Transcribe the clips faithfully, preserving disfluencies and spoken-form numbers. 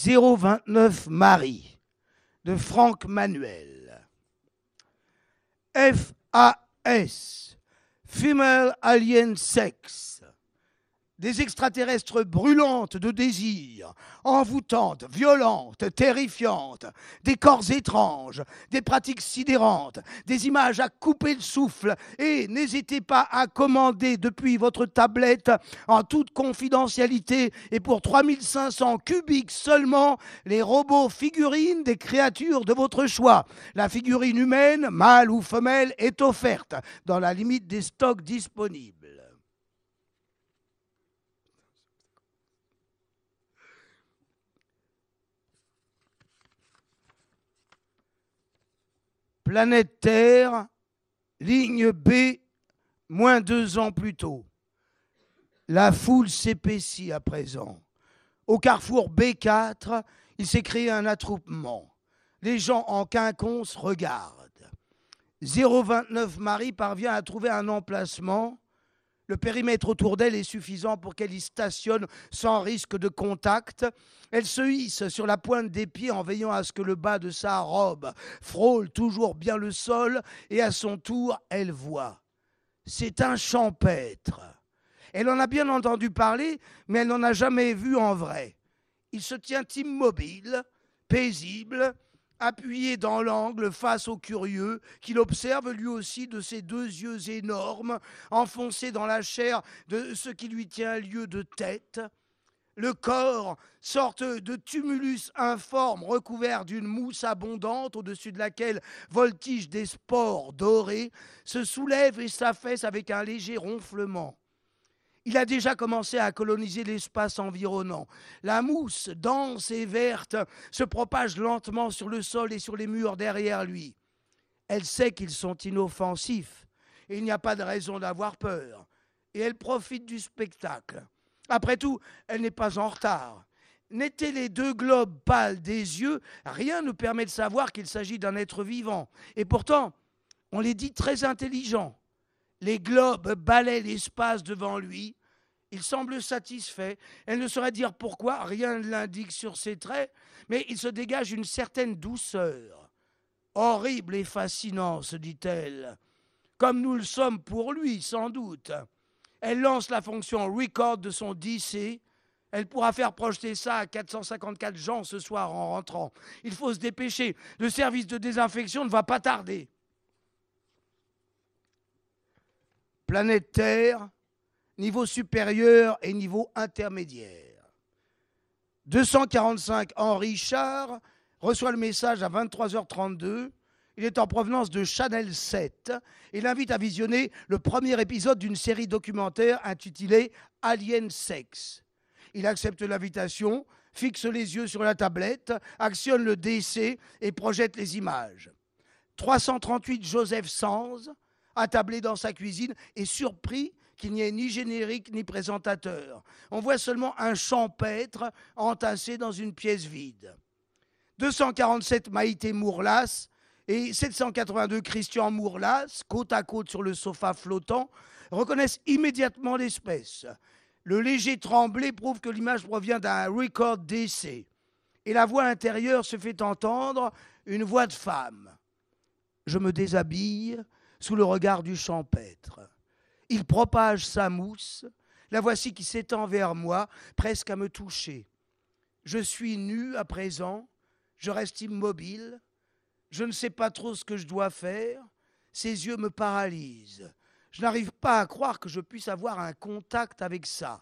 zéro vingt-neuf Marie de Franck Manuel. F A S, Female Alien Sex. Des extraterrestres brûlantes de désir, envoûtantes, violentes, terrifiantes, des corps étranges, des pratiques sidérantes, des images à couper le souffle. Et n'hésitez pas à commander depuis votre tablette en toute confidentialité et pour trois mille cinq cents cubiques seulement les robots figurines des créatures de votre choix. La figurine humaine, mâle ou femelle, est offerte dans la limite des stocks disponibles. Planète Terre, ligne B, moins deux ans plus tôt. La foule s'épaissit à présent. Au carrefour B quatre, il s'est créé un attroupement. Les gens en quinconce regardent. zéro vingt-neuf Marie parvient à trouver un emplacement. Le périmètre autour d'elle est suffisant pour qu'elle y stationne sans risque de contact. Elle se hisse sur la pointe des pieds en veillant à ce que le bas de sa robe frôle toujours bien le sol et à son tour, elle voit. C'est un champêtre. Elle en a bien entendu parler, mais elle n'en a jamais vu en vrai. Il se tient immobile, paisible, appuyé dans l'angle face aux curieux, qu'il observe lui aussi de ses deux yeux énormes, enfoncés dans la chair de ce qui lui tient lieu de tête. Le corps, sorte de tumulus informe recouvert d'une mousse abondante au-dessus de laquelle voltigent des spores dorés, se soulève et s'affaisse avec un léger ronflement. Il a déjà commencé à coloniser l'espace environnant. La mousse, dense et verte, se propage lentement sur le sol et sur les murs derrière lui. Elle sait qu'ils sont inoffensifs et il n'y a pas de raison d'avoir peur. Et elle profite du spectacle. Après tout, elle n'est pas en retard. N'étaient les deux globes pâles des yeux, rien ne permet de savoir qu'il s'agit d'un être vivant. Et pourtant, on les dit très intelligents. Les globes balaient l'espace devant lui. Il semble satisfait. Elle ne saurait dire pourquoi, rien ne l'indique sur ses traits, mais il se dégage une certaine douceur. Horrible et fascinant, se dit-elle, comme nous le sommes pour lui, sans doute. Elle lance la fonction record de son D C. Elle pourra faire projeter ça à quatre cent cinquante-quatre gens ce soir en rentrant. Il faut se dépêcher. Le service de désinfection ne va pas tarder. Planète Terre, niveau supérieur et niveau intermédiaire. deux cent quarante-cinq Henri Char reçoit le message à vingt-trois heures trente-deux. Il est en provenance de Channel sept. Il invite à visionner le premier épisode d'une série documentaire intitulée Alien Sex. Il accepte l'invitation, fixe les yeux sur la tablette, actionne le D C et projette les images. trois cent trente-huit Joseph Sanz, attablé dans sa cuisine, est surpris qu'il n'y ait ni générique ni présentateur. On voit seulement un champêtre entassé dans une pièce vide. deux cent quarante-sept Maïté Mourlas et sept cent quatre-vingt-deux Christian Mourlas, côte à côte sur le sofa flottant, reconnaissent immédiatement l'espèce. Le léger tremblé prouve que l'image provient d'un record D C. Et la voix intérieure se fait entendre, une voix de femme. Je me déshabille sous le regard du champêtre. Il propage sa mousse, la voici qui s'étend vers moi, presque à me toucher. Je suis nu à présent, je reste immobile, je ne sais pas trop ce que je dois faire, ses yeux me paralysent. Je n'arrive pas à croire que je puisse avoir un contact avec ça.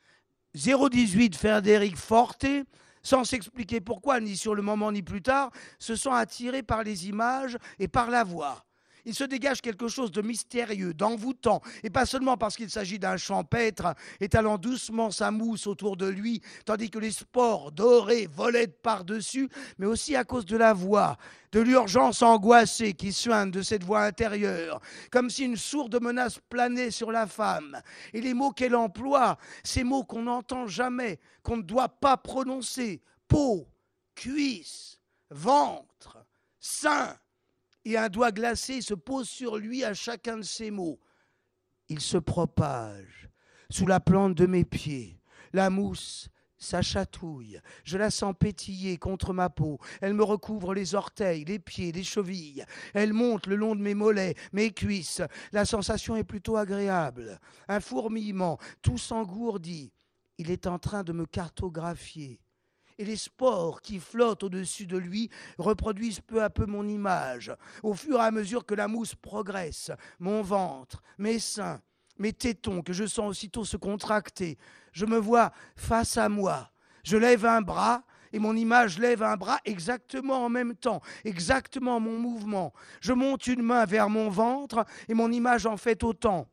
zéro dix-huit Frédéric Forte, sans s'expliquer pourquoi, ni sur le moment ni plus tard, se sent attiré par les images et par la voix. Il se dégage quelque chose de mystérieux, d'envoûtant, et pas seulement parce qu'il s'agit d'un champêtre étalant doucement sa mousse autour de lui, tandis que les spores dorés volaient par-dessus, mais aussi à cause de la voix, de l'urgence angoissée qui suinte de cette voix intérieure, comme si une sourde menace planait sur la femme. Et les mots qu'elle emploie, ces mots qu'on n'entend jamais, qu'on ne doit pas prononcer, peau, cuisse, ventre, sein, et un doigt glacé se pose sur lui à chacun de ces mots. Il se propage sous la plante de mes pieds. La mousse Ça chatouille, je la sens pétiller contre ma peau, elle me recouvre les orteils, les pieds, les chevilles, elle monte le long de mes mollets, mes cuisses, la sensation est plutôt agréable, un fourmillement, tout s'engourdit, il est en train de me cartographier. Et les spores qui flottent au-dessus de lui reproduisent peu à peu mon image, au fur et à mesure que la mousse progresse, mon ventre, mes seins, mes tétons que je sens aussitôt se contracter. Je me vois face à moi. Je lève un bras et mon image lève un bras exactement en même temps, exactement mon mouvement. Je monte une main vers mon ventre et mon image en fait autant.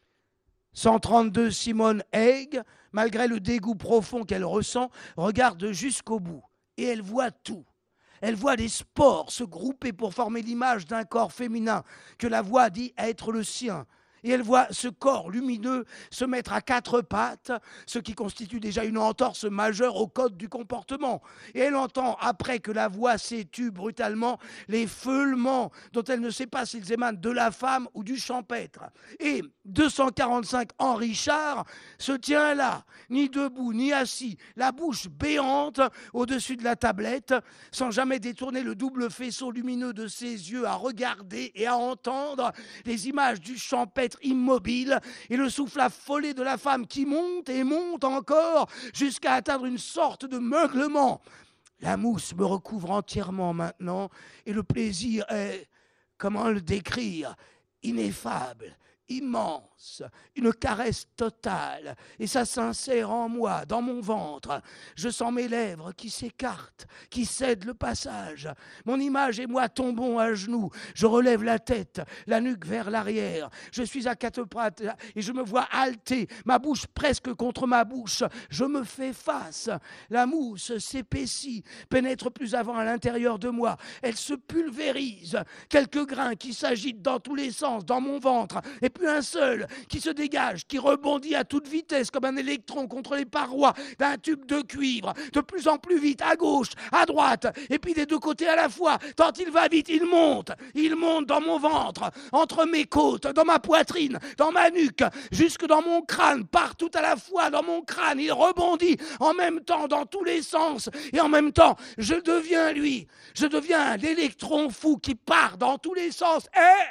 cent trente-deux Simone Haig, malgré le dégoût profond qu'elle ressent, regarde jusqu'au bout et elle voit tout. Elle voit des spores se grouper pour former l'image d'un corps féminin que la voix dit être le sien. Et elle voit ce corps lumineux se mettre à quatre pattes, ce qui constitue déjà une entorse majeure au code du comportement. Et elle entend, après que la voix s'ait tue brutalement, les feulements dont elle ne sait pas s'ils émanent de la femme ou du champêtre. Et deux cent quarante-cinq Henri Char se tient là, ni debout, ni assis, la bouche béante au-dessus de la tablette, sans jamais détourner le double faisceau lumineux de ses yeux à regarder et à entendre les images du champêtre immobile et le souffle affolé de la femme qui monte et monte encore jusqu'à atteindre une sorte de meuglement. La mousse me recouvre entièrement maintenant et le plaisir est, comment le décrire, ineffable, immense, une caresse totale, et ça s'insère en moi, dans mon ventre. Je sens mes lèvres qui s'écartent, qui cèdent le passage. Mon image et moi tombons à genoux. Je relève la tête, la nuque vers l'arrière. Je suis à quatre pattes et je me vois halter, ma bouche presque contre ma bouche. Je me fais face. La mousse s'épaissit, pénètre plus avant à l'intérieur de moi. Elle se pulvérise. Quelques grains qui s'agitent dans tous les sens, dans mon ventre, et puis un seul qui se dégage, qui rebondit à toute vitesse comme un électron contre les parois d'un tube de cuivre, de plus en plus vite, à gauche, à droite, et puis des deux côtés à la fois. Tant il va vite, il monte, il monte dans mon ventre, entre mes côtes, dans ma poitrine, dans ma nuque, jusque dans mon crâne, partout à la fois dans mon crâne. Il rebondit en même temps dans tous les sens, et en même temps, je deviens lui, je deviens l'électron fou qui part dans tous les sens, et...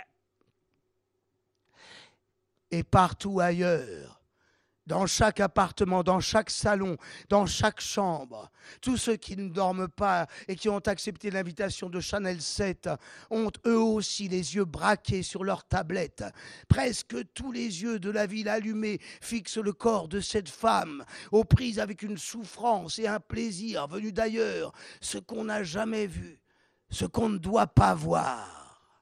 Et partout ailleurs, dans chaque appartement, dans chaque salon, dans chaque chambre, tous ceux qui ne dorment pas et qui ont accepté l'invitation de Chanel sept ont eux aussi les yeux braqués sur leur tablette. Presque tous les yeux de la ville allumés fixent le corps de cette femme, aux prises avec une souffrance et un plaisir venus d'ailleurs, ce qu'on n'a jamais vu, ce qu'on ne doit pas voir.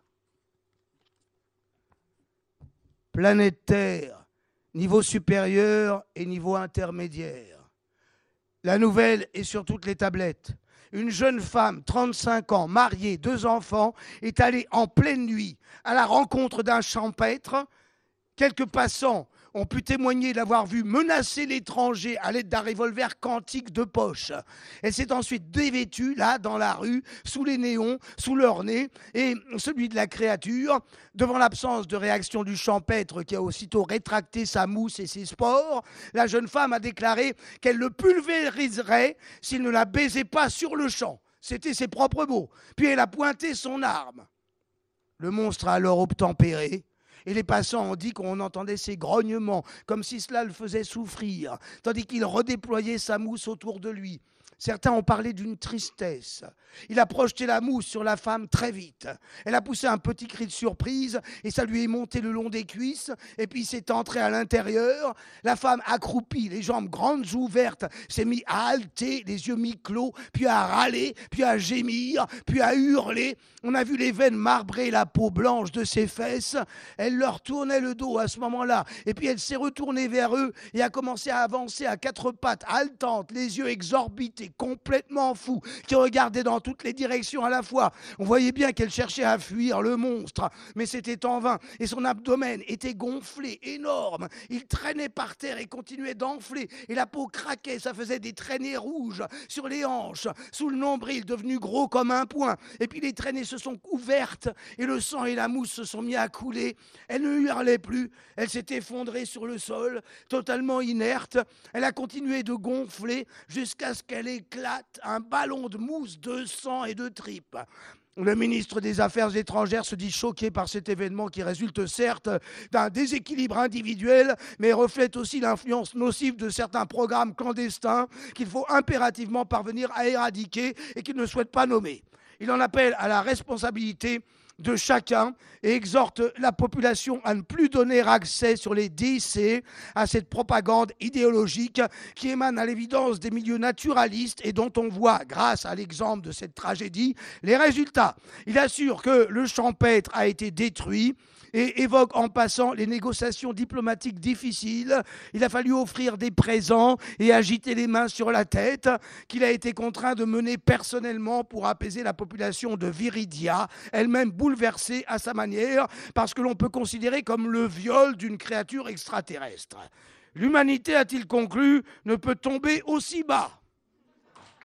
Planète Terre, niveau supérieur et niveau intermédiaire. La nouvelle est sur toutes les tablettes. Une jeune femme, trente-cinq ans, mariée, deux enfants, est allée en pleine nuit à la rencontre d'un champêtre. Quelques passants ont pu témoigner d'avoir vu menacer l'étranger à l'aide d'un revolver quantique de poche. Elle s'est ensuite dévêtue, là, dans la rue, sous les néons, sous leur nez, et celui de la créature, devant l'absence de réaction du champêtre qui a aussitôt rétracté sa mousse et ses spores, la jeune femme a déclaré qu'elle le pulvériserait s'il ne la baisait pas sur le champ. C'était ses propres mots. Puis elle a pointé son arme. Le monstre a alors obtempéré. Et les passants ont dit qu'on entendait ses grognements, comme si cela le faisait souffrir, tandis qu'il redéployait sa mousse autour de lui. Certains ont parlé d'une tristesse. Il a projeté la mousse sur la femme très vite. Elle a poussé un petit cri de surprise et ça lui est monté le long des cuisses et puis s'est entré à l'intérieur. La femme accroupie, les jambes grandes ouvertes, s'est mise à halter, les yeux mi-clos, puis à râler, puis à gémir, puis à hurler. On a vu les veines marbrer la peau blanche de ses fesses. Elle leur tournait le dos à ce moment-là et puis elle s'est retournée vers eux et a commencé à avancer à quatre pattes haletantes, les yeux exorbités, était complètement fou, qui regardait dans toutes les directions à la fois. On voyait bien qu'elle cherchait à fuir le monstre, mais c'était en vain. Et son abdomen était gonflé, énorme. Il traînait par terre et continuait d'enfler. Et la peau craquait, ça faisait des traînées rouges sur les hanches, sous le nombril, devenu gros comme un poing. Et puis les traînées se sont ouvertes et le sang et la mousse se sont mis à couler. Elle ne hurlait plus, elle s'est effondrée sur le sol, totalement inerte. Elle a continué de gonfler jusqu'à ce qu'elle éclate, un ballon de mousse, de sang et de tripes. Le ministre des Affaires étrangères se dit choqué par cet événement qui résulte certes d'un déséquilibre individuel, mais reflète aussi l'influence nocive de certains programmes clandestins qu'il faut impérativement parvenir à éradiquer et qu'il ne souhaite pas nommer. Il en appelle à la responsabilité de chacun et exhorte la population à ne plus donner accès sur les D C à cette propagande idéologique qui émane à l'évidence des milieux naturalistes et dont on voit, grâce à l'exemple de cette tragédie, les résultats. Il assure que le champêtre a été détruit et évoque en passant les négociations diplomatiques difficiles. Il a fallu offrir des présents et agiter les mains sur la tête, qu'il a été contraint de mener personnellement pour apaiser la population de Viridia, elle-même bouleversée à sa manière, parce que l'on peut considérer comme le viol d'une créature extraterrestre. L'humanité, a-t-il conclu, ne peut tomber aussi bas.